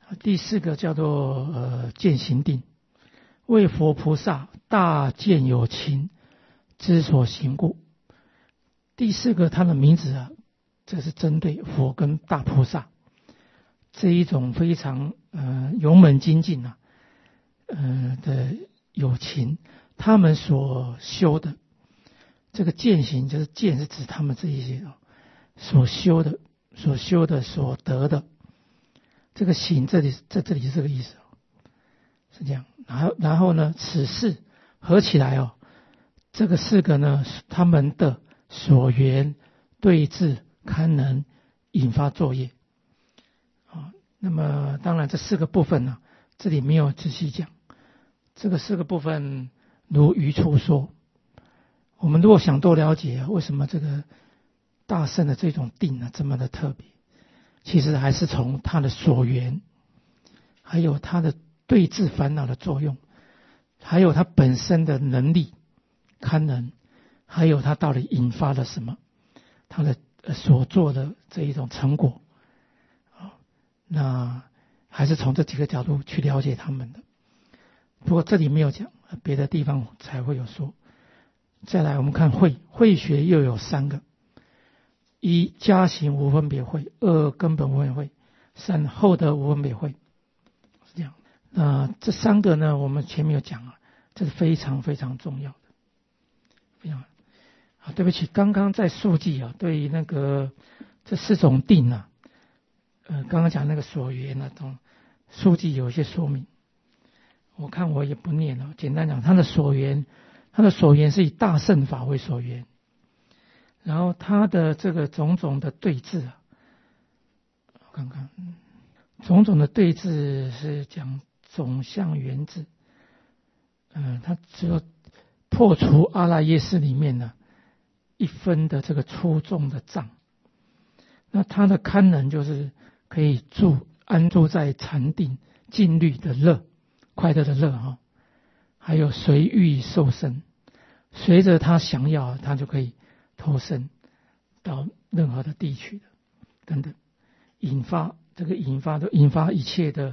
第四个叫做见行定，为佛菩萨大见有情之所行故。第四个它的名字啊，这是针对佛跟大菩萨这一种非常勇猛精进啊的有情，他们所修的这个见行，就是见是指他们这一些所修的所得的，这个行这里是这个意思是这样。然后呢，此事合起来这个四个呢，他们的所缘对治堪能引发作业那么当然这四个部分呢，这里没有仔细讲。这个四个部分如余处说。我们如果想多了解为什么这个大圣的这种定这么的特别，其实还是从他的所缘，还有他的对治烦恼的作用，还有他本身的能力堪能，还有他到底引发了什么，他的所做的这一种成果那还是从这几个角度去了解他们的。不过这里没有讲，别的地方才会有说。再来我们看慧学又有三个：一加行无分别慧，二根本无分别慧，三后得无分别慧，是这样。那这三个呢，我们前面有讲这是非常非常重要的，非常对不起，刚刚在述记对于那个这四种定刚刚讲那个所缘述记有一些说明，我看我也不念了。简单讲，他的所缘是以大乘法为所缘，然后他的这个种种的对治我看看，种种的对治是讲总相缘治，他只有破除阿赖耶识里面一分的这个粗重的障。那他的堪能就是可以安住在禅定静虑的乐，快乐的乐还有随欲受身，随着他想要他就可以投身到任何的地区的等等，引发一切的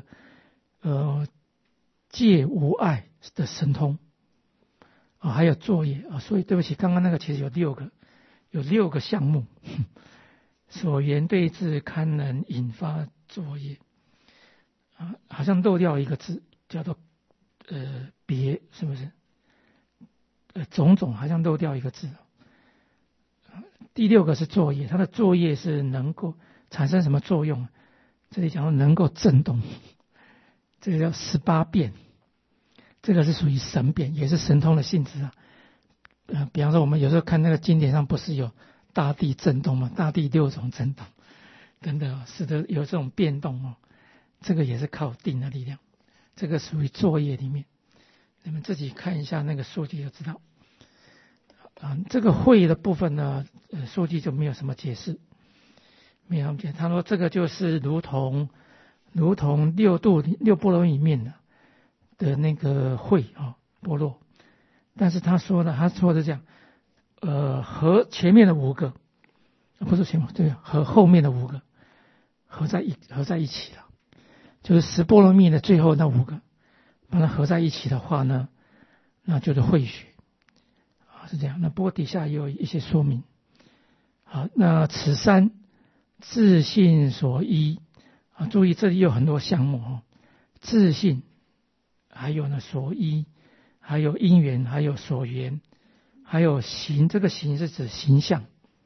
戒无碍的神通还有作业所以对不起，刚刚那个其实有六个项目所缘对治堪能引发作业好像漏掉一个字叫做别，是不是种种好像漏掉一个字第六个是作业，它的作业是能够产生什么作用？这里讲到能够震动，这个叫18变，这个是属于神变，也是神通的性质比方说我们有时候看那个经典上不是有大地震动吗？大地6种震动等等使得有这种变动这个也是靠定的力量，这个属于作业里面，你们自己看一下那个书记就知道这个会的部分呢书记就没有什么解释，没有什么解释。他说这个就是如同六波罗里面的那个会波罗，但是他说的这样和前面的5个不是前面对，和后面的5个合在一起了，就是10波罗蜜的最后那5个把它合在一起的话呢，那就是慧学是这样。那不过底下也有一些说明。好，那此三自性所依注意这里有很多项目自性，还有呢所依，还有因缘，还有所缘，还有行。这个行是指形象。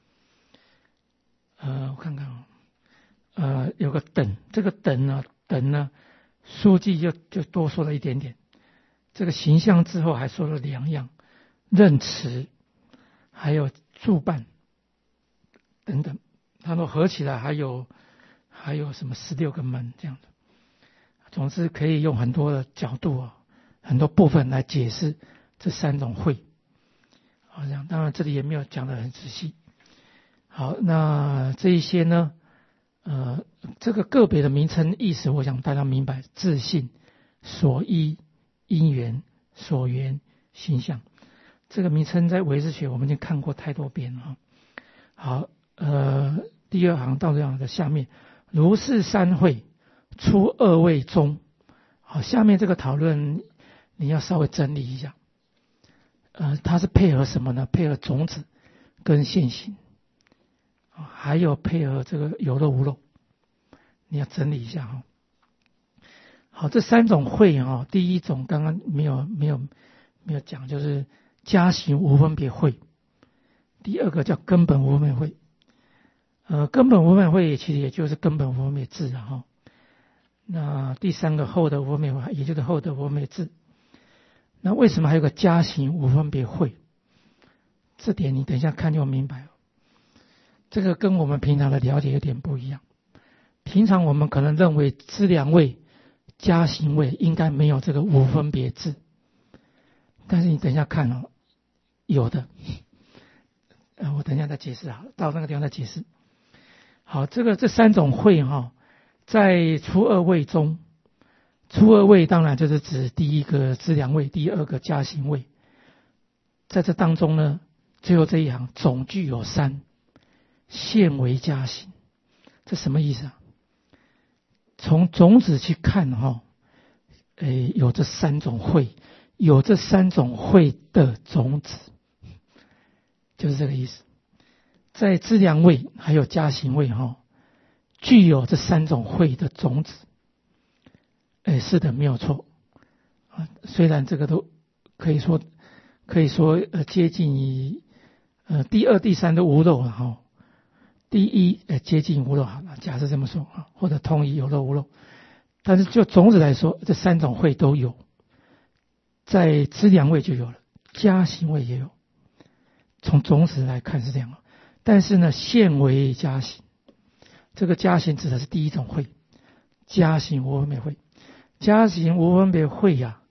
我看看有个等，这个等呢书记就多说了一点点。这个形象之后还说了2样，任持还有助伴等等，他说合起来还有什么16个门这样的。总之可以用很多的角度很多部分来解释这3种慧这样。当然这里也没有讲得很仔细。好，那这一些呢这个个别的名称意思我想大家明白，自性、所依、因缘、所缘、形象，这个名称在唯识学我们已经看过太多遍了好第2行到这样的下面，如是三慧， 出二位中。好，下面这个讨论你要稍微整理一下。它是配合什么呢？配合种子跟现行，还有配合这个有漏无漏，你要整理一下哈。好，这三种会哈，第一种刚刚没有讲，就是加行无分别会。第二个叫根本无分别会。根本无分别会其实也就是根本无分别智哈。那第三个后的无分别会，也就是后的无分别智。那为什么还有个加行无分别会？这点你等一下看就明白了。这个跟我们平常的了解有点不一样。平常我们可能认为资粮位、加行位应该没有这个无分别智，但是你等一下看哦，有的。我等一下再解释好了，到那个地方再解释。好，这三种会哈，在初二位中，初二位当然就是指第一个资粮位，第二个加行位。在这当中呢，最后这一行总具有三，现为加行。这什么意思啊？从种子去看哈，有这三种会，有这三种会的种子，就是这个意思。在资粮位还有加行位哈，具有这三种会的种子。是的，没有错。虽然这个都可以说接近于第二、第三都无漏了哈。第一接近无漏好了，假设这么说啊，或者同意有漏无漏。但是就种子来说，这三种会都有，在资粮位就有了，加行位也有。从种子来看是这样，但是呢，现为加行，这个加行指的是第一种会，加行无分别会。加行无分别会呀，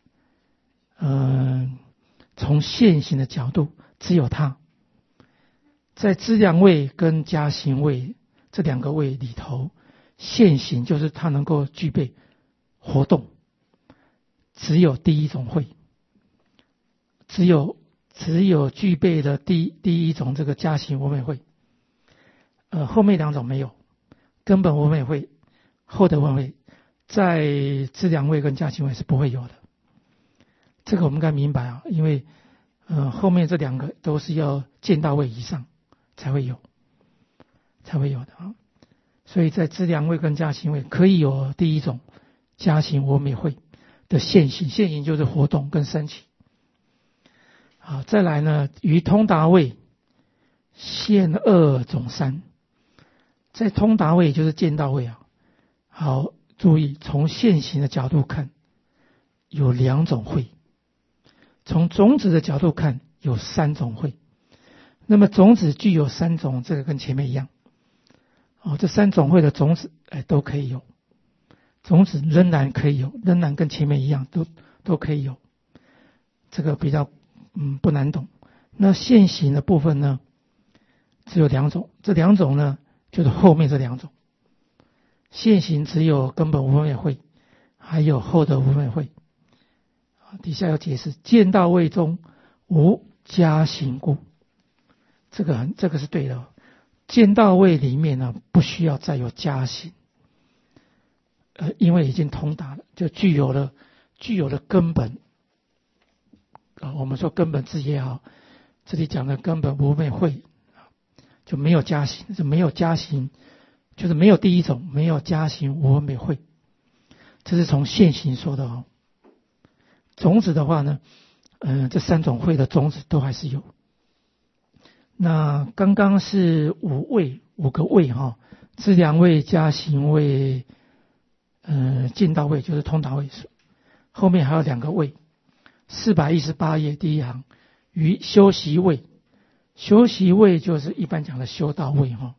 从现行的角度，只有它在资粮位跟加行位这两个位里头，现行就是它能够具备活动，只有第一种会，只有具备的第一种这个加行无分别会，后面两种没有，根本无分别会，后的无分别会。在资粮位跟加行位是不会有的，这个我们该明白啊，因为后面这两个都是要见到位以上才会有的啊，所以在资粮位跟加行位可以有第一种加行无分别会的现行，现行就是活动跟升起。好，再来呢，于通达位现二种三，在通达位就是见到位啊。好，注意，从现行的角度看，有两种会；从种子的角度看，有三种会。那么种子具有三种，这个跟前面一样。这三种会的种子，都可以有，种子仍然可以有，仍然跟前面一样，都可以有。这个比较不难懂。那现行的部分呢，只有两种，这两种呢，就是后面这两种。现行只有根本无分别会，还有后的无分别会。底下有解释，见到位中无加行故，这个是对的。见到位里面呢，不需要再有加行，因为已经通达了，就具有了根本。我们说根本智也好，这里讲的根本无分别会，就没有加行，就没有加行。就是没有第一种，没有加行无分别会，这是从现行说的哦。种子的话呢，这三种会的种子都还是有。那刚刚是五个位哈，资粮位、加行位、见到位就是通达位，后面还有两个位。418页第一行，于修习位，修习位就是一般讲的修道位哈。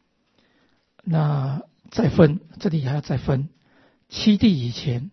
那再分，这里还要再分七地以前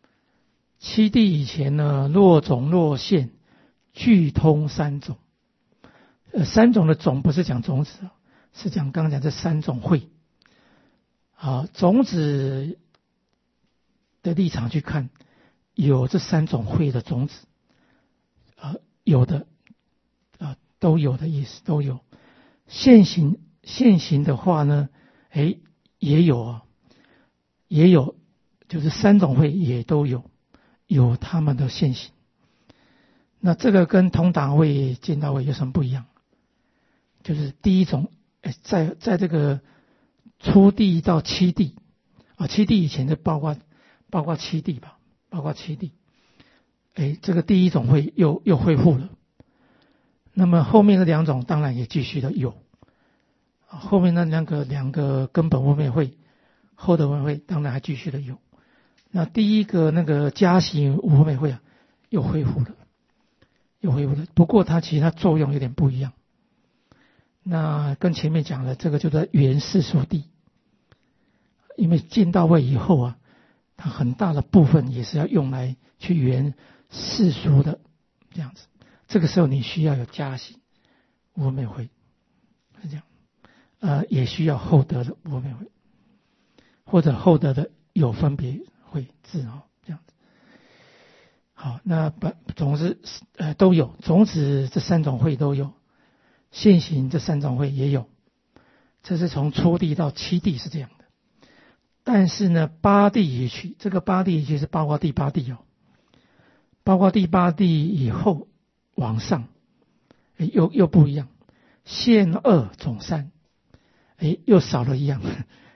呢，落种落现俱通三种。三种的种不是讲种子，是讲刚刚讲这三种会。好，种子的立场去看，有这三种会的种子，有的都有的意思，都有。现行的话呢，也有就是三种会也都有他们的现行。那这个跟同党会、见道会有什么不一样？就是第一种，在这个初地到七地啊，七地以前就包括七地吧，包括七地。这个第一种会又恢复了。那么后面的两种当然也继续的有，后面那两个根本无昧会、后得无昧会当然还继续的有。那第一个那个加行无昧会啊，又恢复了。不过它其实它作用有点不一样。那跟前面讲的这个就在圆世俗地，因为见道位以后啊，它很大的部分也是要用来去圆世俗的这样子。这个时候你需要有加行无昧会，是这样。也需要后得的无昧会，或者后得的有分别会字这样子。好，那总之都有，种子这三种会都有，现行这三种会也有。这是从初地到七地是这样的。但是呢，八地一去，这个八地一去是包括第八地包括第八地以后往上，又不一样。现二总三，又少了一样，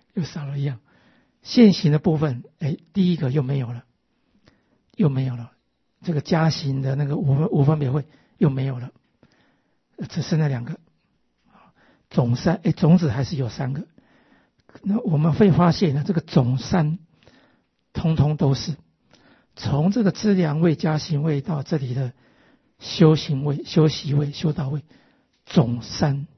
现行的部分，第一个又没有了。这个加行的那个无分别会又没有了，只剩下两个。总三，种子还是有三个。那我们会发现呢，这个总三通通都是从这个资粮位、加行位到这里的修行位、修习位、修道位，总三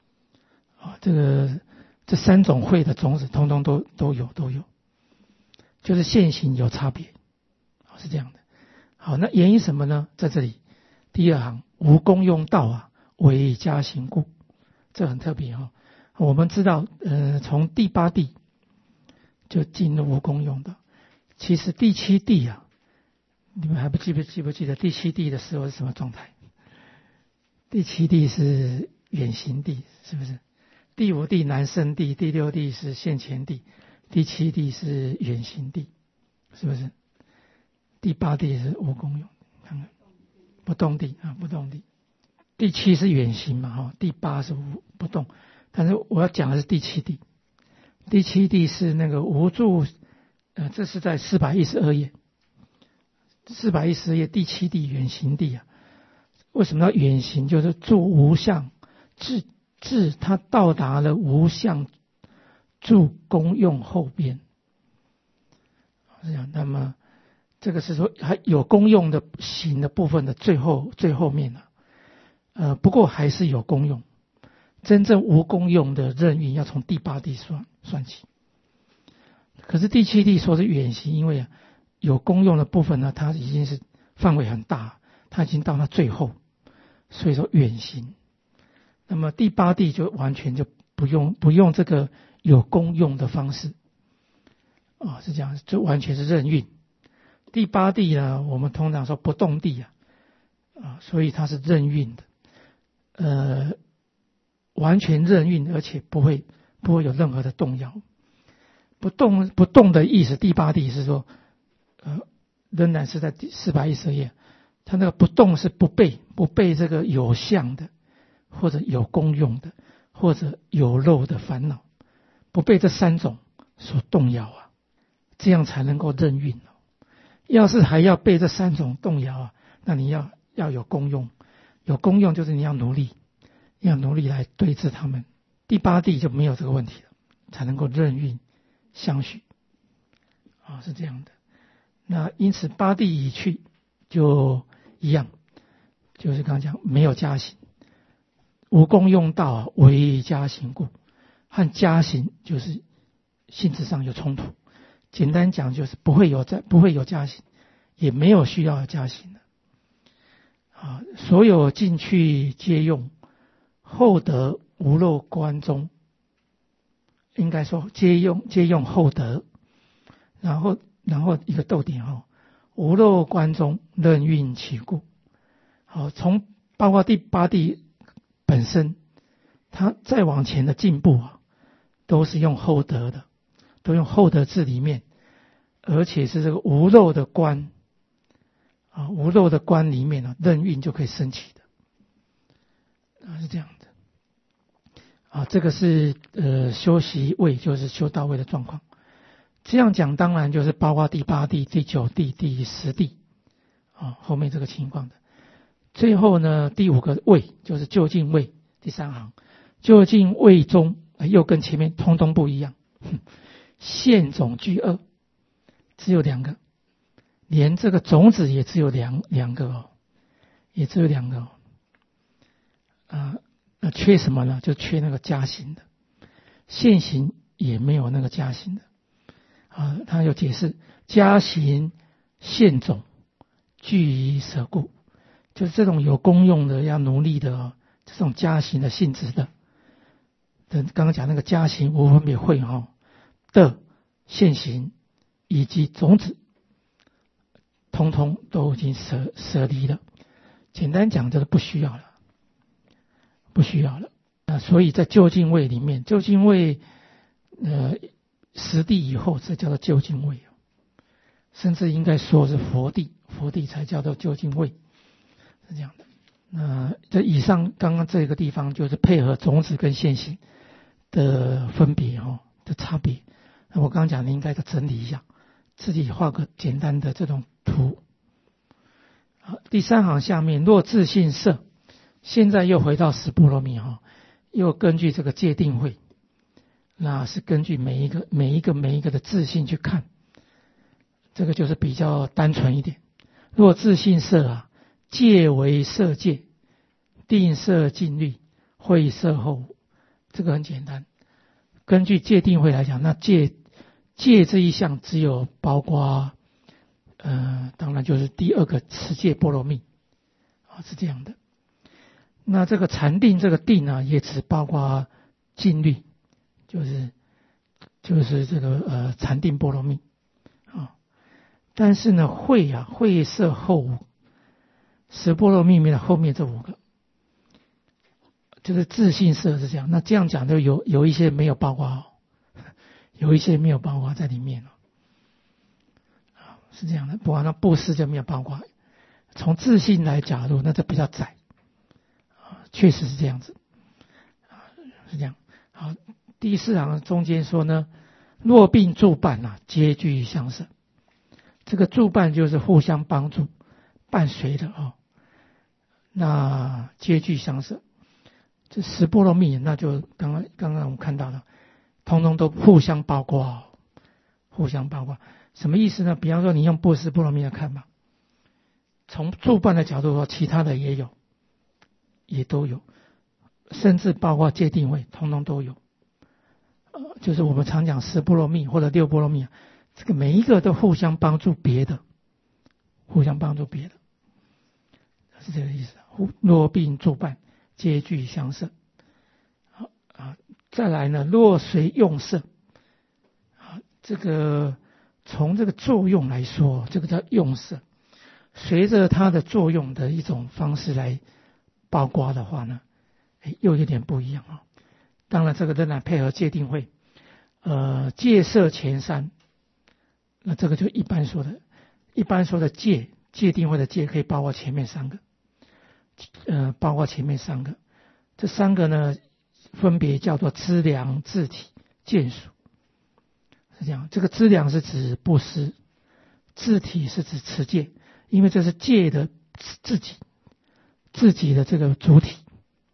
这三种会的种子通通都有，就是现行有差别，是这样的。好，那原因什么呢？在这里第二行无功用道为加行故，这很特别我们知道从第八地就进入无功用道，其实第七地你们还记不记得第七地的时候是什么状态？第七地是远行地，是不是？第五地南胜地，第六地是现前地，第七地是远行地，是不是？第八地是无功用，看看不动地不动地。第七是远行嘛第八是不动。但是我要讲的是第七地。第七地是那个无住，这是在412页，412页第七地远行地为什么要远行？就是住无相至他到达了无相住功用后边，是这样。那么这个是说还有功用的行的部分的最后面不过还是有功用。真正无功用的任运要从第八地算起。可是第七地说是远行，因为有功用的部分呢，它已经是范围很大，它已经到它最后，所以说远行。那么第八地就完全就不用这个有功用的方式是这样，就完全是任运。第八地呢，我们通常说不动地所以它是任运的，完全任运，而且不会有任何的动摇。不动的意思，第八地是说仍然是在第412页，它那个不动是不被这个有相的或者有功用的或者有漏的烦恼，不被这三种所动摇这样才能够任运要是还要被这三种动摇那你要有功用，有功用就是你要努力来对治他们。第八地就没有这个问题了，才能够任运相续是这样的。那因此八地已去就一样，就是刚刚讲没有加行，无功用道为加行故，和加行就是性质上有冲突。简单讲就是不会有加行，也没有需要加行的所有进去皆用后得无漏观中，应该说皆用后得，然后一个逗点无漏观中任运其故。从包括第八地本身，它再往前的进步都是用后得的，都用后得字里面而且是这个无漏的观啊，无漏的观里面呢，任运就可以升起的啊，是这样的啊。这个是修习位，就是修到位的状况。这样讲当然就是包括第8地、第9地、第10地啊，后面这个情况的。最后呢，第5个位就是究竟位，第3行究竟位中又跟前面通通不一样，现种具2，只有2个，连这个种子也只有两个哦，也只有2个哦。缺什么呢？就缺那个加行的，现行也没有那个加行的啊。他有解释，加行现种具于舍故，就是这种有功用的、要努力的这种加行的性质的，刚刚讲那个加行无分别会的现行以及种子，通通都已经舍离了。简单讲就是不需要了，不需要了。所以在究竟位里面，究竟位10地以后，这叫做究竟位，甚至应该说是佛地，佛地才叫做究竟位，是这样的。这以上刚刚这个地方就是配合种子跟现行的分别的差别。我刚刚讲的应该整理一下，自己画个简单的这种图。好，第3行下面，若自性色，现在又回到十波罗蜜又根据这个界定会，那是根据每一个的自性去看，这个就是比较单纯一点。若自性色界为色界，定色尽律，会色后无，这个很简单。根据界定会来讲，那界这一项只有包括当然就是第2个持戒波罗蜜是这样的。那这个禅定这个定也只包括禁律，就是这个禅定波罗蜜但是呢会色后无，十波罗蜜里面的后面这5个就是自性色是这样。那这样讲就有一些没有包括有一些没有包括在里面是这样的。不然那布施就没有包括，从自性来假如那就比较窄确实是这样子是这样。好，第4行中间说呢，若并助伴皆具相摄，这个助伴就是互相帮助伴随的那皆具相摄，这十波罗蜜那就刚刚我们看到了，通通都互相包括互相包括。什么意思呢？比方说你用布施波罗蜜来看吧，从助伴的角度说，其他的也都有，甚至包括界定位通通都有就是我们常讲10波罗蜜或者6波罗蜜这个每一个都互相帮助别的，互相帮助别的，是这个意思。若并助伴皆具相摄再来呢，若随用摄这个从这个作用来说，这个叫用摄，随着它的作用的一种方式来包括的话呢，又有点不一样当然这个仍然配合界定会戒摄前3，那这个就一般说的界定会的界可以包括前面3个包括前面3个，这3个呢分别叫做资粮、自体、见属，是这样。这个资粮是指布施，自体是指持戒，因为这是戒的自己的这个主体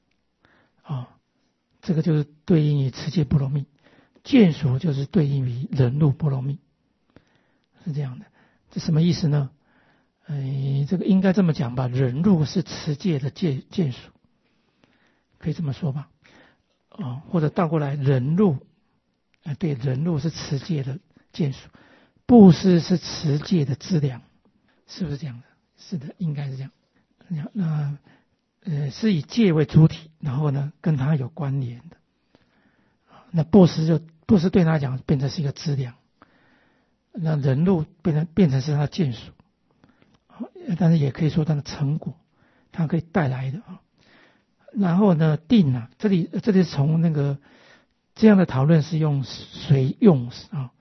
这个就是对应于持戒波罗蜜。见属就是对应于忍辱波罗蜜，是这样的。这什么意思呢？这个应该这么讲吧，忍辱是持戒的见属，可以这么说吧或者倒过来，忍辱对，忍辱是持戒的见属，布施是持戒的资粮，是不是这样的？是的，应该是这样。那是以戒为主体，然后呢跟它有关联的。那布施对他讲变成是一个资粮，那忍辱变成是他的见属但是也可以说它的成果，它可以带来的然后呢定这里是从那个这样的讨论是用随用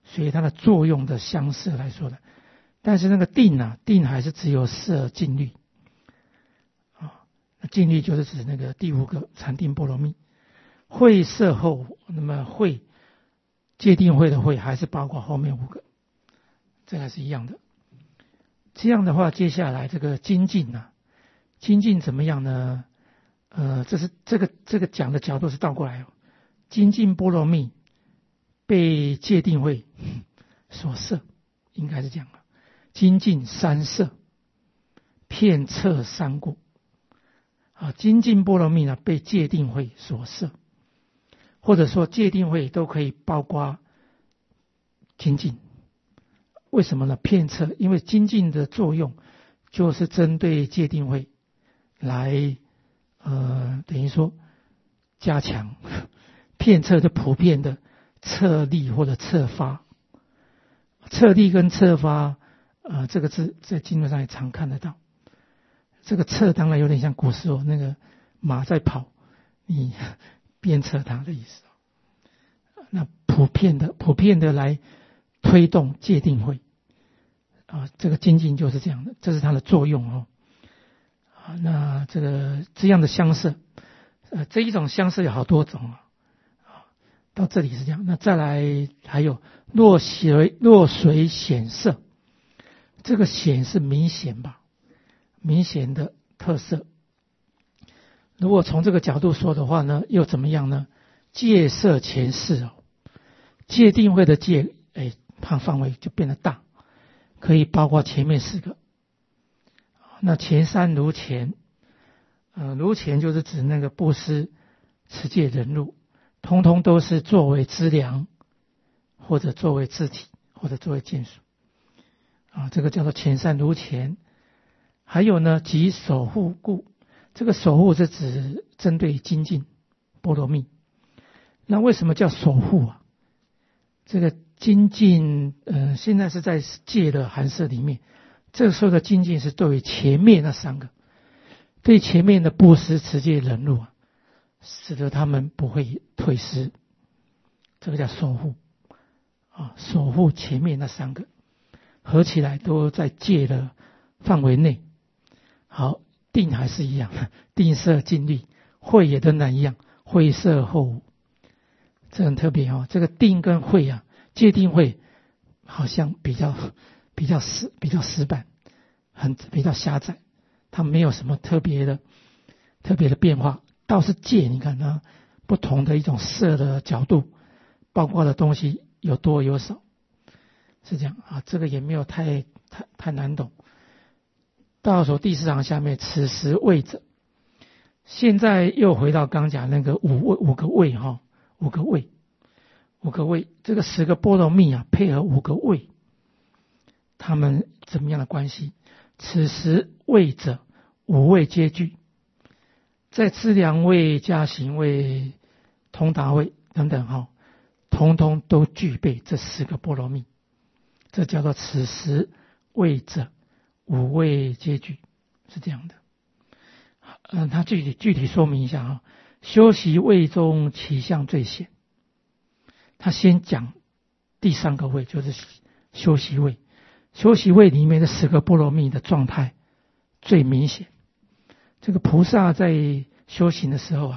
所以它的作用的相似来说的。但是那个定啊，定还是只有摄尽律啊，那尽律就是指那个第五个禅定波罗蜜。会摄后，那么会戒定慧的慧还是包括后面5个，这还是一样的。这样的话，接下来这个精进啊，精进怎么样呢？这个讲的角度是倒过来哦。精进波罗蜜被戒定慧所摄，应该是这样的。精进3摄，遍彻3过。啊，精进波罗蜜呢被戒定慧所摄，或者说戒定慧都可以包括精进。为什么呢？遍彻，因为精进的作用就是针对戒定慧来等于说加强。遍彻的普遍的彻力或者彻发。彻力跟彻发这个字在经文上也常看得到。这个彻当然有点像古时候那个马在跑，你鞭策它的意思。那普遍的来推动戒定慧这个精进就是这样的，这是它的作用哦。那这样的相摄，这一种相摄有好多种啊。到这里是这样，那再来还有若水显色，这个显是明显吧，明显的特色。如果从这个角度说的话呢，又怎么样呢？戒摄前世哦，戒定慧的戒，范围就变得大，可以包括前面4个。那前3如前，如前就是指那个布施、持戒、忍辱，通通都是作为资粮，或者作为肢体，或者作为见属这个叫做前3如前。还有呢，即守护故，这个守护是指针对精进波罗蜜。那为什么叫守护啊？这个精进现在是在戒的含摄里面，这个时候的精进是对于前面那3个，对前面的布施、持戒、忍辱使得他们不会退失，这个叫守护守护前面那3个，合起来都在戒的范围内。好，定还是一样，定摄尽律，慧也仍然一样，慧摄后，这很特别这个定跟慧戒定慧好像比较死板，比较狭窄，它没有什么特别的变化。倒是戒，你看不同的一种摄的角度，包括的东西有多有少，是这样这个也没有太难懂。倒数第4行下面，此时位者，现在又回到刚讲那个五个位5个位，这个10个波罗蜜配合5个位，他们怎么样的关系？此时位者5位皆具，在资粮位、加行位、通达位等等通通都具备这10个波罗蜜，这叫做此时位者5位皆具，是这样的。他具体说明一下修习位中其相最显。他先讲第3个位，就是修习位。修习位里面的10个波罗蜜的状态最明显。这个菩萨在修行的时候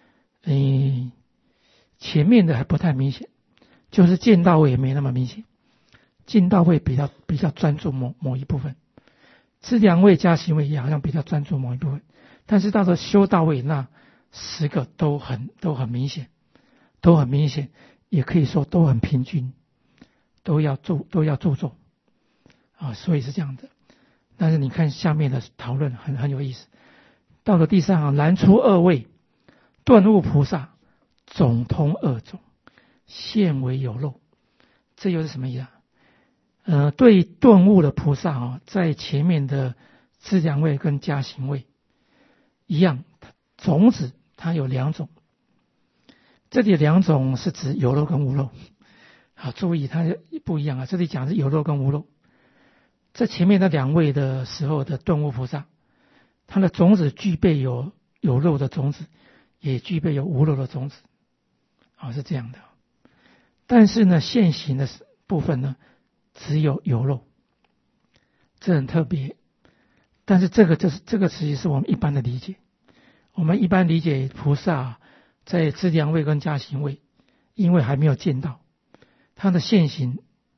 前面的还不太明显，就是见到位也没那么明显，见到位比较专注某一部分，资粮位、加行位也好像比较专注某一部分，但是到了修到位，那10个都很明显，也可以说都很平均，都要注重所以是这样的。但是你看下面的讨论很有意思。到了第3行，然出2位，顿悟菩萨总通2种，现为有漏。这又是什么意思对顿悟的菩萨在前面的资粮位跟加行位一样，种子它有2种，这里2种是指有漏跟无漏。好，注意它不一样这里讲的是有漏跟无漏。在前面那2位的时候的顿悟菩萨，他的种子具备有漏的种子，也具备有无漏的种子是这样的。但是呢，现行的部分呢，只有有漏，这很特别。但是这个实际是我们一般的理解。我们一般理解菩萨在资粮位跟加行位，因为还没有见到，他的现行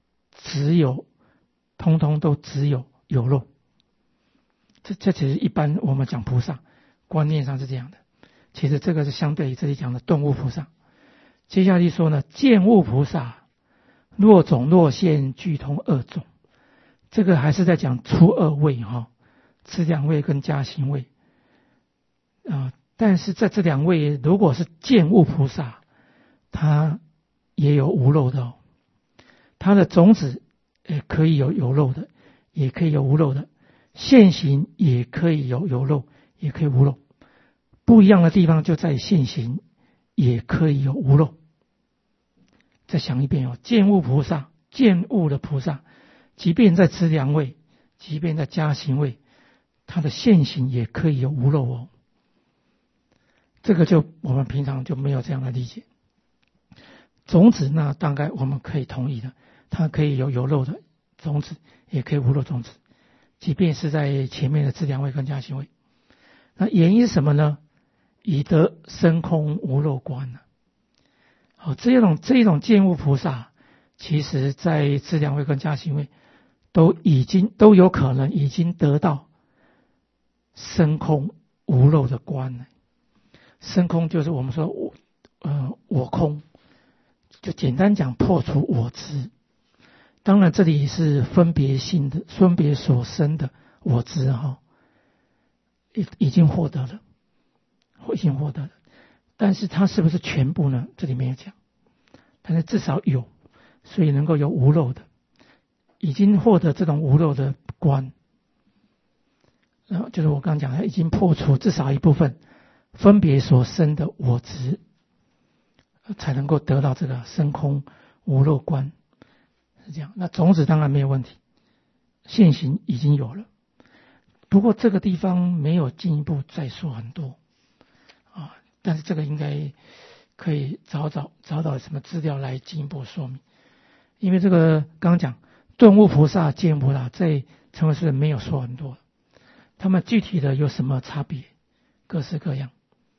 通通都只有有漏。这其实一般我们讲菩萨观念上是这样的。其实这个是相对于这里讲的顿悟菩萨。接下去说呢，见悟菩萨若种若现俱通二种，这个还是在讲初二位资粮位跟加行位但是在这两位如果是见悟菩萨，他也有无漏的他的种子可以有漏的，也可以有无漏的，现行也可以有漏，也可以无漏。不一样的地方就在现行也可以有无漏。再想一遍见悟菩萨，见悟的菩萨，即便在资粮位，即便在加行位，他的现行也可以有无漏这个就我们平常就没有这样的理解。种子那大概我们可以同意的，它可以有漏的种子，也可以无漏种子，即便是在前面的资粮位跟加行位。那原因是什么呢？以得生空无漏观这一种见悟菩萨，其实在资粮位跟加行位都有可能已经得到生空无漏的观了。生空就是我们说我空，就简单讲破除我执。当然这里是分别性的，分别所生的我执已经获得了，但是它是不是全部呢？这里没有讲，但是至少有，所以能够有无漏的，已经获得这种无漏的观，然后就是我刚刚讲的，已经破除至少一部分分别所生的我执，才能够得到这个生空无漏观，是这样。那种子当然没有问题，现行已经有了。不过这个地方没有进一步再说很多但是这个应该可以找什么资料来进一步说明。因为这个刚刚讲顿悟菩萨、见菩萨在成唯识没有说很多，他们具体的有什么差别，各式各样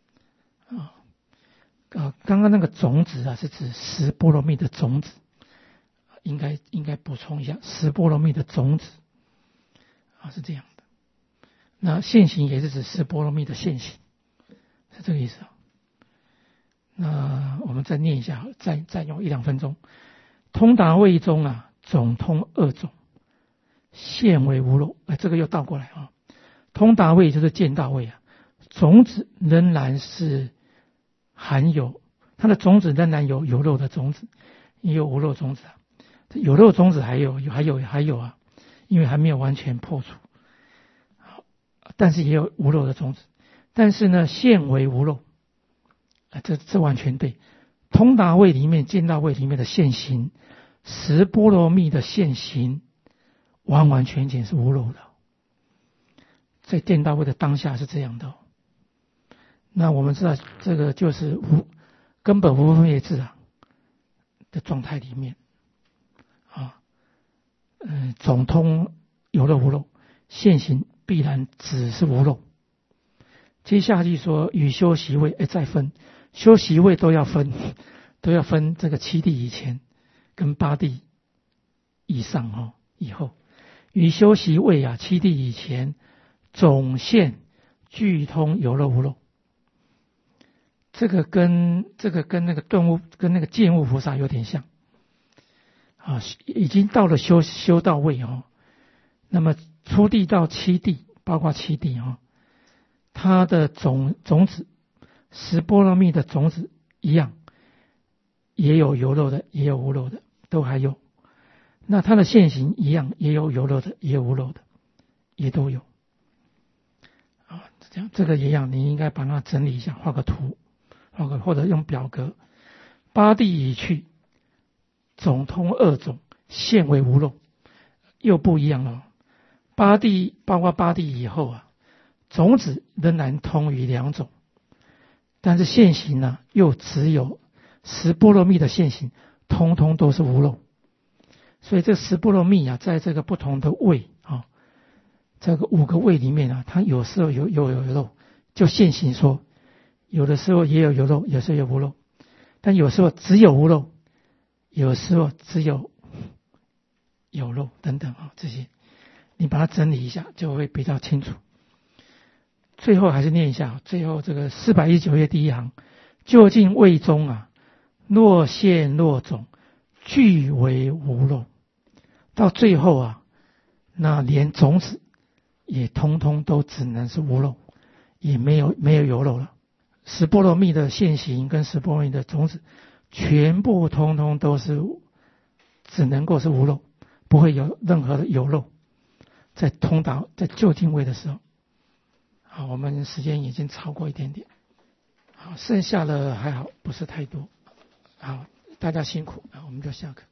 刚刚那个种子是指十波罗蜜的种子，应该补充一下，十波罗蜜的种子是这样的。那现行也是指十波罗蜜的现行，是这个意思那我们再念一下，再用1-2分钟。通达位中总通二种，现为无漏。这个又倒过来通达位就是见道位种子仍然是含有，它的种子仍然有漏的种子，也有无漏种子有漏种子还有因为还没有完全破除，但是也有无漏的种子，但是呢现为无漏这完全对。通达位里面、见道位里面的现行，十波罗蜜的现行完完全全是无漏的，在见道位的当下是这样的那我们知道这个就是根本无分别智的状态里面总通有漏无漏，现行必然只是无漏。接下去说与修习位再分，修习位都要分这个7地以前跟8地以上以后。与修习位7地以前总现俱通有漏无漏，这个跟那个顿悟跟那个见悟菩萨有点像已经到了修道位那么初地到7地，包括7地它的种子十波罗蜜的种子一样，也有漏的，也有无漏的，都还有。那它的现行一样，也有漏的，也有无漏的，也都有这样，这个一样，你应该把它整理一下，画个图，或者用表格。8地已去，总通2种，现为无漏，又不一样了。8地包括8地以后种子仍然通于2种，但是现行又只有十波罗蜜的现行，通通都是无漏。 所以这十波罗蜜啊，在这个不同的味啊，这个5个味里面啊，它有时候有肉，就现行说，有的时候也有肉，有时候有无肉，但有时候只有无肉，有时候只有肉等等啊，这些你把它整理一下，就会比较清楚。最后还是念一下，最后这个419页第1行，究竟味中啊，若现若种，俱为无肉。到最后啊，那连种子也通通都只能是无肉，也没有有肉了。十波罗蜜的现行跟十波罗蜜的种子，全部通通都是只能够是无肉，不会有任何的有肉。在通达在究竟位的时候，好，我们时间已经超过一点点，好，剩下的还好，不是太多。好，大家辛苦，我们就下课。